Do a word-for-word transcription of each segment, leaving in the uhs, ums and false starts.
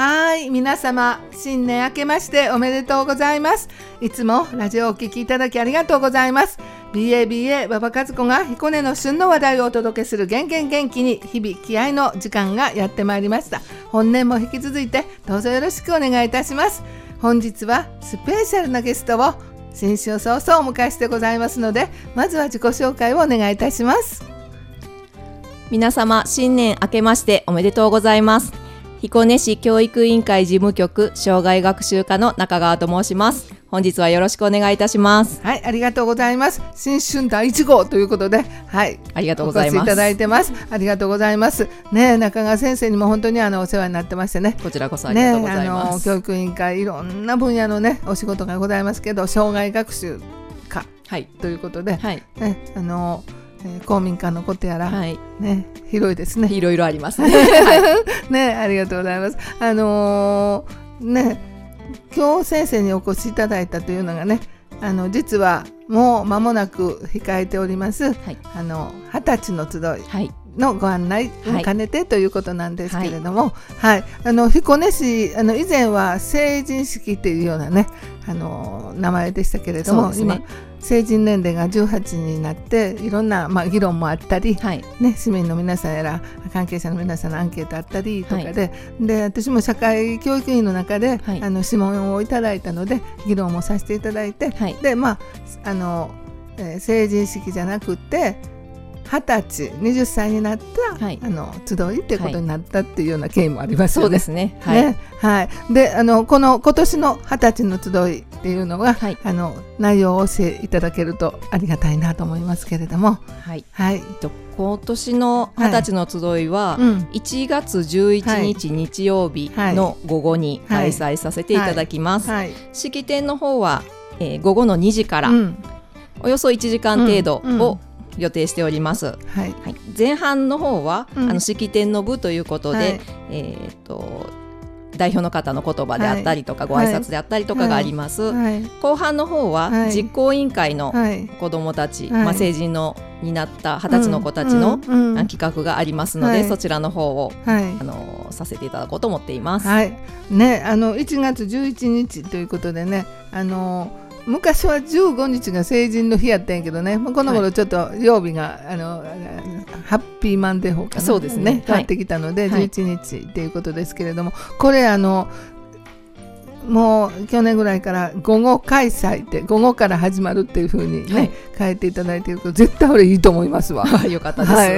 はい、皆様新年明けましておめでとうございます。いつもラジオをお聞きいただきありがとうございます。 ビーエービーエー 馬場和子が彦根の旬の話題をお届けする元元元気に日々気合の時間がやってまいりました。本年も引き続いてどうぞよろしくお願いいたします。本日はスペシャルなゲストを新春早々お迎えしてございますので、まずは自己紹介をお願いいたします。 皆様新年明けましておめでとうございます。彦根市教育委員会事務局障害学習課の中川と申します。本日はよろしくお願いいたします。 はい、ありがとうございます。新春だいいち号ということで、はい、 ありがとうございます。 お越しいただいてます。ありがとうございますね。中川先生にも本当にあのお世話になってましてね。 こちらこそありがとうございます。 ね、あの教育委員会いろんな分野のねお仕事がございますけど、障害学習課ということで、 はいね、あのえー、公民館のことやら、 はいね、広いですね。 いろいろありますね。はい、ね、ありがとうございます。あのー、ね、今日先生にお越しいただいたというのがね、あの実はもう間もなく控えております、はい、あの二十歳の集いのご案内を兼ねてということなんですけれども、はいはい、あの彦根市あの以前は成人式っていうようなねあの名前でしたけれども、ね、今成人年齢がじゅうはちになっていろんな、まあ、議論もあったり、はいね、市民の皆さんやら関係者の皆さんのアンケートあったりとかで、はい、で私も社会教育委員の中で、はい、あの諮問をいただいたので議論もさせていただいて、はい、でまああの、えー、成人式じゃなくてはたちはたちになった、はい、あの集いっていうことになったっていうような経緯もありますよね。 そうですね。はい。 ねはい、であのこの今年のはたちの集いっていうのが、はい、あの内容を教えていただけるとありがたいなと思いますけれども、 はいはい、今年のはたちの集いは、はいうん、いちがつじゅういちにち日曜日の午後に開催させていただきます。はいはいはい、式典の方は、えー、午後のにじから、うん、およそいちじかん程度を、うんうん予定しております。はいはい、前半の方は、うん、あの式典の部ということで、はいえー、と代表の方の言葉であったりとか、はい、ご挨拶であったりとかがあります。はいはい、後半の方は、はい、実行委員会の子どもたち、はいまあ、成人のになったはたちの子たちの、うんうん、企画がありますので、はい、そちらの方を、はい、あのさせていただこうと思っています。 はいね、あのいちがつじゅういちにちということでねあの昔はじゅうごにちが成人の日やったんやけどね、この頃ちょっと曜日が、はい、あのハッピーマンデー法かなそうですね変わってきたので、はい、じゅういちにちということですけれども、これあのもう去年ぐらいから午後開催って午後から始まるっていう風にね、はい、変えていただいていると絶対俺いいと思いますわ。 よかったです、はい、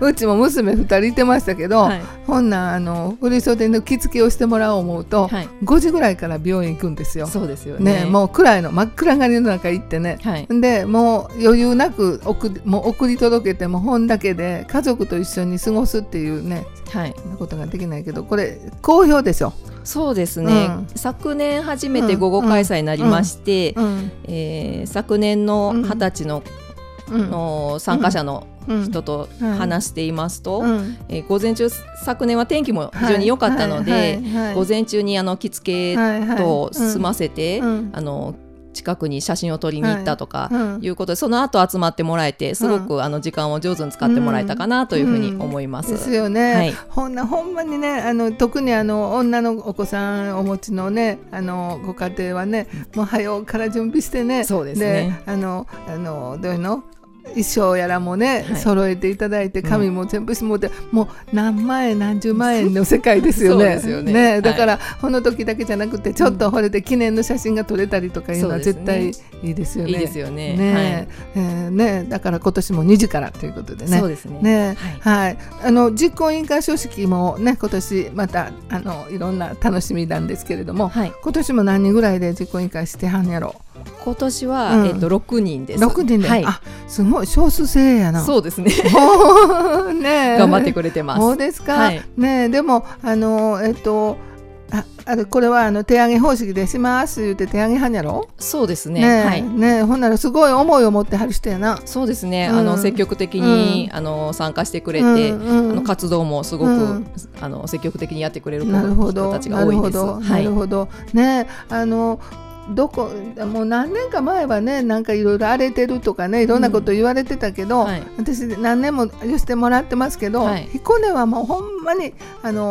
うちも娘ふたりいてましたけど、はい、ほんなあの振り袖の着付けをしてもらおう思うと、はい、ごじぐらいから病院行くんですよ。 そうですよね。 ねもう暗いの真っ暗がりの中行ってね、はい、でもう余裕なく送もう送り届けても本だけで家族と一緒に過ごすっていうね、はい、そんなことができないけどこれ好評でしょ。 そうですね、うん、昨年初めて午後開催になりまして、うんうんえー、昨年のはたちの、うん、の参加者の人と話していますと、うんえー、午前中昨年は天気も非常に良かったので、はいはいはいはい、午前中にあの着付けと済ませて、はいはいうん、あの近くに写真を撮りに行ったとかいうことで、はいうん、その後集まってもらえてすごく、うん、あの時間を上手に使ってもらえたかなというふうに思います、 うんうん、ですよね、はい、ほんなほんまにねあの特にあの女のお子さんお持ちのねあのご家庭はねもう早うから準備してねそうですねであのあのどういうの衣装やらもね、はい、揃えていただいて紙も全部してもらって、うん、もう何万円何十万円の世界ですよね。そうですよね。ねだから、はい、この時だけじゃなくてちょっとこれで記念の写真が撮れたりとかいうのは絶対いいですよね。 いいですよね。 ね、 はいえー、ねだから今年もにじからということでね。 そうですね。 ねはい、はい、あの実行委員会書式もね今年またあのいろんな楽しみなんですけれども、はい、今年も何人ぐらいで実行委員会してはんやろ。 今年は、うんえー、とろくにんです。 ろくにんで、はい、あすごい少数精鋭やな。 そうですねね頑張ってくれてます。 そうですか、はい、ねでもあのえっ、ー、とああれこれはあの手上げ方式でします言って手上げはんやろ。 そうですねね、 はい、 ねほんならすごい思いを持ってはる人やな。 そうですね、うん、あの積極的に、うん、あの参加してくれて、うんうん、あの活動もすごく、うん、あの積極的にやってくれる人たちが多いです。 なるほどねあのどこもう何年か前はねなんかいろいろ荒れてるとかねいろんなこと言われてたけど、うんはい、私何年もしてもらってますけど、はい、彦根はもうほんまにあの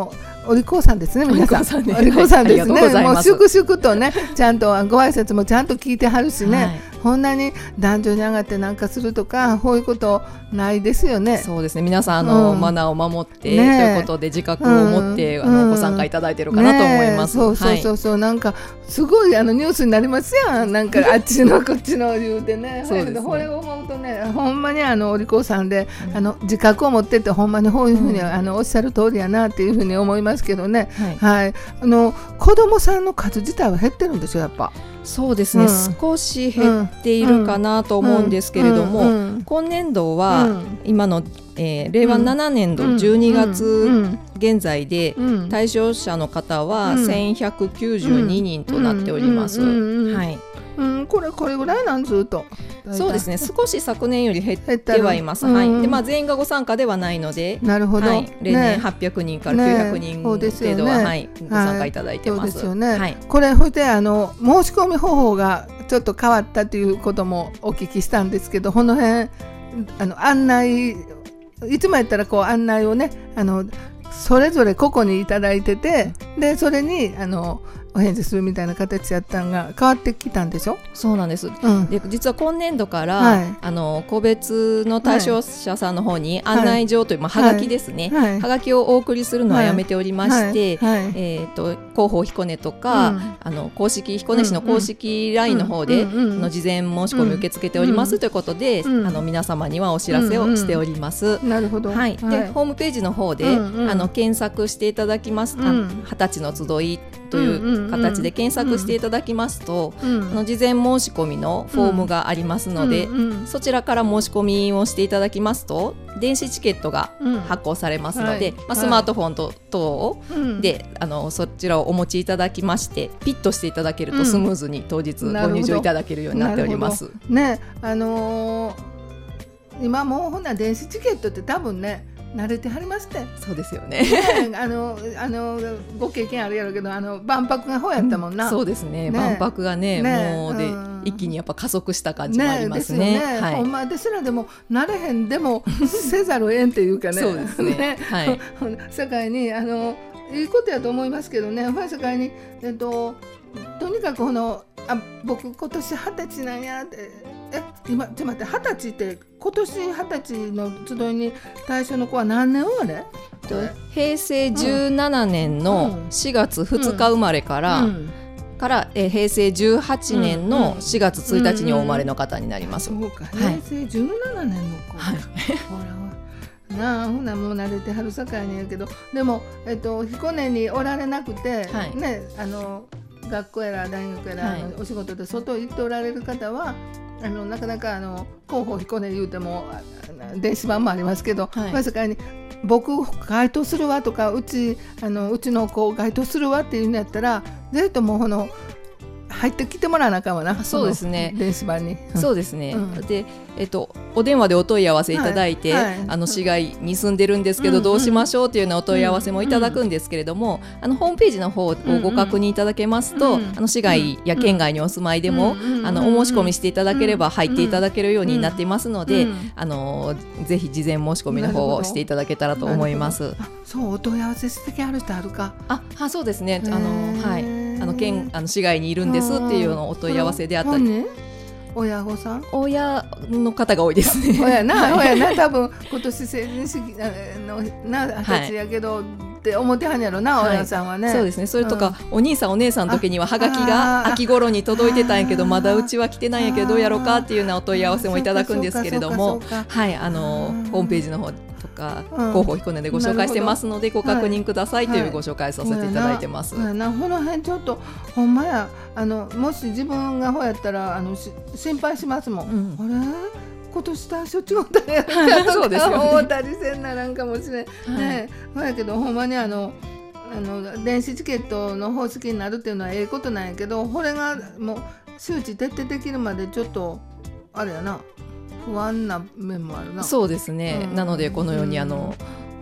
お利口さんですね、皆さん。お利口さんですね。もう粛々とね、ちゃんとご挨拶もちゃんと聞いてはるしね、はい、こんなに壇上に上がってなんかするとか、こういうことないですよね。 そうですね。皆さんあの、うん、マナーを守って、ね、ということで自覚を持って、うん、あのご参加いただいてるかなと思います。 ね、そうそうそうそう、はい、なんかすごいあのニュースになりますやん。なんかあっちのこっちの言うてね。そうですね。これを思うとね、ほんまにあのお利口さんで、あの自覚を持ってってほんまにこういうふうに、うん、あのおっしゃる通りやなっていうふうに思いますけどね。はい。はい、あの子供さんの数自体は減ってるんですよ、やっぱ。 そうですね、うん、少し減っているかなと思うんですけれども、うんうんうん、今年度は今の、えー、れいわななねんどじゅうにがつ現在で対象者の方はせんひゃくきゅうじゅうににんとなっております。はい。 うん、これこれぐらいなんずっと。 そうですね、少し昨年より減ってはいます。はい。で、まあ全員がご参加ではないので、 なるほど。はい、 例年はっぴゃくにんからきゅうひゃくにん程度は、ね、はい、ご参加いただいてます。 そうですよね。はい、これほいであの申し込み方法がちょっと変わったということもお聞きしたんですけど、この辺あの案内いつもやったらこう案内をね、あのそれぞれ個々にいただいてて、でそれにあのお返事するみたいな形やったのが変わってきたんでしょ。 そうなんです、うん、で実は今年度から、はい、あの個別の対象者さんの方に案内状という、はい、まあ、はがきですね、はい、はがきをお送りするのはやめておりまして、はいはい、えー、と広報彦根とか、うん、あの公式彦根市の公式 ライン の方で、うんうん、あの事前申し込み受け付けております、うん、ということで、うん、あの皆様にはお知らせをしております、 うんうん、なるほど、 はい、で、はい、ホームページの方で、うんうん、あの検索していただきます、うん、はたちの集いという形で検索していただきますと、うん、あの事前申し込みのフォームがありますので、うんうんうん、そちらから申し込みをしていただきますと電子チケットが発行されますので、うん、はい、まあ、スマートフォンと等で、あのそちらをお持ちいただきましてピッとしていただけるとスムーズに当日ご入場いただけるようになっております。 ね、あのー、今もうほな電子チケットって多分ね慣れてはりまして。 そうですよね。 ね、あのあのご経験あるやろうけど、あの万博がほうやったもんな、 うん、そうですね、ね、万博が ね, ねもうで、うん、一気にやっぱ加速した感じもありますね。ねですよね、はい、ほんまですらでも慣れへんでもせざるをえんっていうかね。そうですね。ね、はい。 世界にあのいいことやと思いますけどね。世界にえっととにかくこのあ僕今年二十歳なんやって。え今ちょっと待って、二十歳って今年二十歳の集いに対象の子は何年生まれ？ へいせいじゅうななねんのしがつふつか生まれから、うんうん、からえへいせいじゅうはちねんのしがつついたちにお生まれの方になります。 そうか、へいせいじゅうななねんの子か、はい、ほらなあ、ほなもう慣れてはるさかいにやけど、でも、えっと、彦根におられなくて、はい、ね、あの学校やら大学やら、はい、お仕事で外行っておられる方はあのなかなかあの広報彦根言うても電子版もありますけど、はい、まさかに僕該当するわとか、うちあのうちの子該当するわっていうんやったらぜひともこの入ってきてもらわなあかんわな。 そうですね、 電子版に。 そうですね、うん、で、えっと、お電話でお問い合わせいただいて、はいはい、あの市外に住んでるんですけど、うん、どうしましょうというようなお問い合わせもいただくんですけれども、うん、あのホームページの方をご確認いただけますと、うん、あの市外や県外にお住まいでも、うん、あのお申し込みしていただければ入っていただけるようになっていますので、うん、あのぜひ事前申し込みの方をしていただけたらと思います。 そう、お問い合わせしてある人あるか。 ああ、そうですね、あの、はい、あの県あの市外にいるんですっていうのをお問い合わせであったり、 親御さん親の方が多いですね。 親な、親な、多分今年成人式のな二十歳やけど、はい、って思ってはんやろな、はい、親さんはね。 そうですね。それとか、うん、お兄さんお姉さんの時にはハガキが秋頃に届いてたんやけど、まだうちは来てないんやけどどうやろうかっていうようなお問い合わせもいただくんですけれども、はい、あのホームページの方とか、うん、広報彦根でご紹介してますのでご確認くださいというご紹介させていただいてます。 はいはい、なこの辺ちょっとほんまや、あのもし自分がほうやったらあの心配しますもん。うん、あれ今年対象違ったんやとか思ったりせんならんかもしれん、はい、ね。ほやけどほんまにあのあの電子チケットの方式になるっていうのはええことなんやけど、これがもう周知徹底できるまでちょっとあれやな、不安な面もあるな。 そうですね、うん、なのでこのようにあの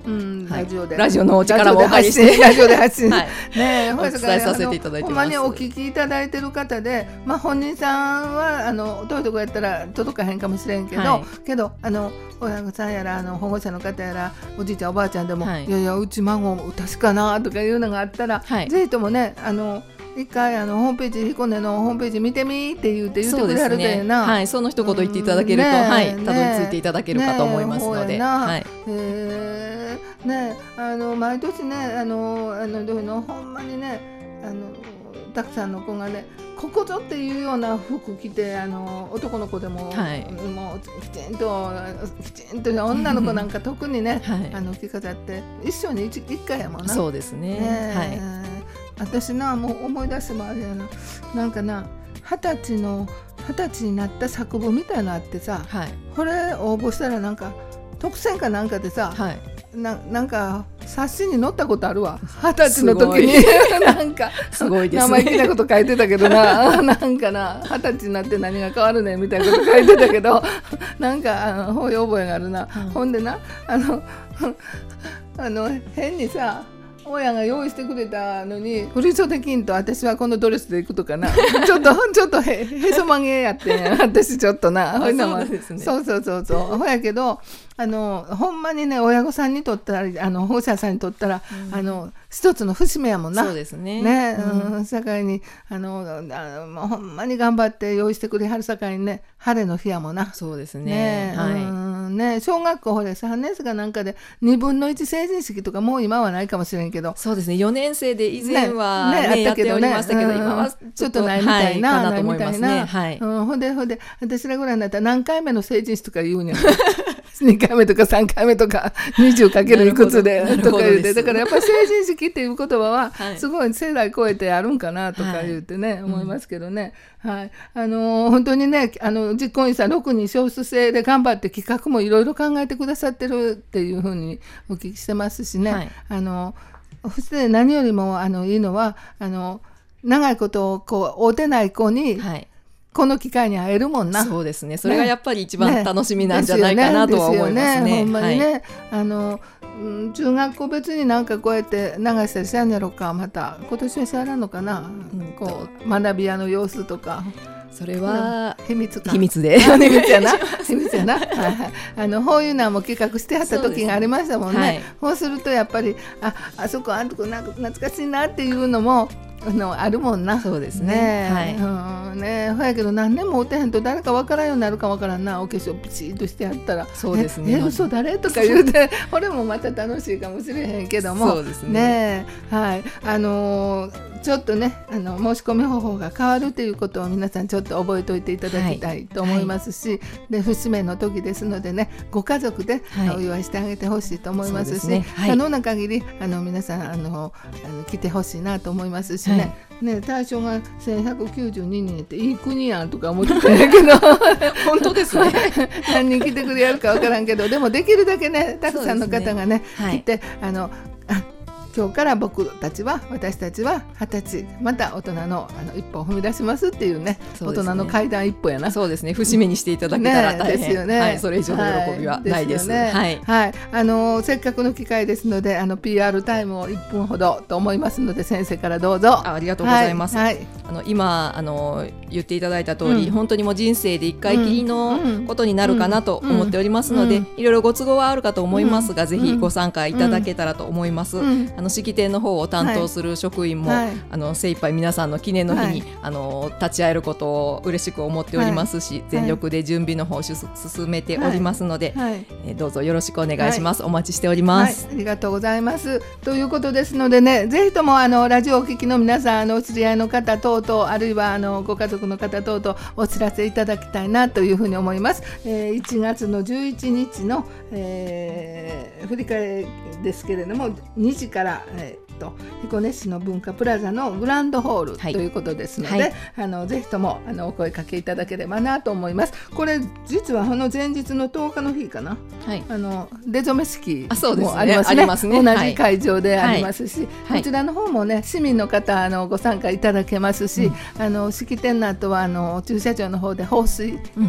うん、ラジオでラジオのお力もお借りしてラジオで発信、はい、 ね、お伝えさせていただいてます。 ほんまにお聞きいただいてる方で、まあ、本人さんはあの遠いとこやったら届かへんかもしれんけど、はい、けどあの親御さんやらあの保護者の方やらおじいちゃんおばあちゃんでも、はい、いやいやうち孫確かなとかいうのがあったら、はい、ぜひともねあの一回あのホームページ彦根のホームページ見てみって言って言ってくれはるでな、 はい、その一言言っていただけると、うんね、はい、たどり着いていただけるかと思いますので、ねはい、 えー、ねあの毎年ねあのあのどういうのほんまにねあのたくさんの子がねここぞっていうような服着てあの男の子でも、はい、もうきちんときちんと女の子なんか特にね、はい、あの着飾って一生に 1, 1回やもんな。 そうですね、ねはい、 私なもう思い出してもあれやななんかな二十歳の二十歳になった作文みたいなのあってさ、はい、これ応募したらなんか特選かなんかでさ、はい、な, なんか冊子に載ったことあるわ二十歳の時になんかすごいですね生意気なこと書いてたけどななんかな二十歳になって何が変わるねみたいなこと書いてたけどなんかあの覚え覚えがあるな、うん、ほんでなあのあの変にさ親が用意してくれたのに振り袖着んと私はこのドレスで行くとかなちょっとちょっと へ, へそ曲げやってん私ちょっとなそうですねそうそうそうそうほやけどあのほんまにね親御さんにとったらあの保護者さんにとったら、うん、あの一つの節目やもんな。 そうですね。 ね、うん、社会にあのあのほんまに頑張って用意してくれはるさかいにね晴れの日やもんな。 そうですね。 ね、はい、うんね小学校ほれさんねん生かなんかでにぶんのいち成人式とかもう今はないかもしれんけど。 そうですね。よねん生で以前は、ねねね、やっておりましたけど、うん、今はちょっとないみたいな、 はい、かなと思いますね。はい。 うん、ほんでほんで私らぐらいになったら何回目の成人式とか言うねん。にかいめとかさんかいめとかにじゅうかけるいくつでとか言うてだからやっぱり成人式っていう言葉はすごい世代超えてあるんかなとか言うてね、はい、思いますけどね、はい、あのー、本当にねあの実行委員さんろくにん少数制で頑張って企画もいろいろ考えてくださってるっていうふうにお聞きしてますしね、はい、あのそして何よりもあのいいのはあの長いことをこう会うてない子に、はいこの機会に会えるもんな。 そうですね。それがやっぱり一番楽しみなんじゃないかなとは思いますね。 ねほんまにね、はい、あの、うん、中学校別になんかこうやって流したりしやんやろうかまた今年はしやらんのかな、うん、こう学び屋の様子とか。 それは秘密か秘密で秘密やな秘密やな、はいはい、あのこういうのはもう企画してはった時がありましたもんね。そうですね、はい、そうするとやっぱりああそこあんとこなんか懐かしいなっていうのもあのあるもんな。 そうですね。はい。 うんね、ほやけど何年も会うてへんと誰か分からんようになるか分からんな。お化粧ピチッとしてやったら。 そうですね。 え、え嘘誰とか言うて、これもまた楽しいかもしれへんけども。 そうですね。 ねはい。あのー、ちょっとねあの申し込み方法が変わるということを皆さんちょっと覚えておいていただきたいと思いますし、はいはい、で節目の時ですのでねご家族でお祝いしてあげてほしいと思いますし、はいねはい、可能な限りあの皆さんあのあの来てほしいなと思いますしね。はいね、対象がせんひゃくきゅうじゅうににんっていい国やんとか思ってたんやけど本当ですね何人来てくれやるか分からんけどでもできるだけねたくさんの方が ね, ね、はい、来てあのあ今日から僕たちは私たちははたちまた大人のあの一歩を踏み出しますっていう ね, うね大人の階段一歩やな。 そうですね節目にしていただけたら大変、ねですよねはい、それ以上の喜びはないです、はいですはいはい、あのせっかくの機会ですのであの ピーアール タイムをいっぷんほどと思いますので先生からどうぞ。 あ, ありがとうございます、はいはい、あの今あの言っていただいた通り、うん、本当にもう人生で一回きりのことになるかなと思っておりますので、うんうん、いろいろご都合はあるかと思いますが、うん、ぜひご参加いただけたらと思います、うん、あの式典の方を担当する職員も、はい、あの精一杯皆さんの記念の日に、はい、あの立ち会えることを嬉しく思っておりますし、はい、全力で準備の方を進めておりますので、はいはいえー、どうぞよろしくお願いします、はい、お待ちしております、 はい、ありがとうございますということですのでねぜひともあのラジオをお聞きの皆さんあのお知り合いの方等々あるいはあのご家族の方等々お知らせいただきたいなというふうに思います、えー、いちがつのじゅういちにちの、えー、振り返りですけれどもにじから、えー彦根市の文化プラザのグランドホールということですので、はい、あのぜひともあのお声かけいただければなと思います。これ実はこの前日のとおかの日かな、はい、あの出初め式もあります ね, ありますね同じ会場でありますし、はい、こちらの方もね市民の方あのご参加いただけますし、うん、あの式典の後はあの駐車場の方で放水、うん、あ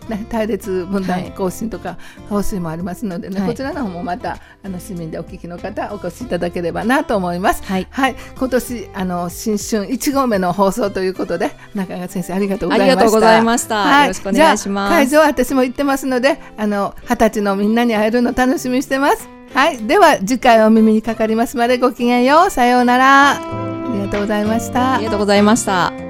ね、隊列分断行進とか放水もありますのでね、はい、こちらの方もまたあの市民でお聞きの方お越しいただければなと思います。はい、はい、今年あの新春いち号目の放送ということで中川先生ありがとうございました。 ありがとうございました、はい、よろしくお願いします。 会場は私も行ってますのであの二十歳のみんなに会えるの楽しみにしてます。はい、では次回お耳にかかりますまでごきげんよう。さようなら。ありがとうございました。 ありがとうございました。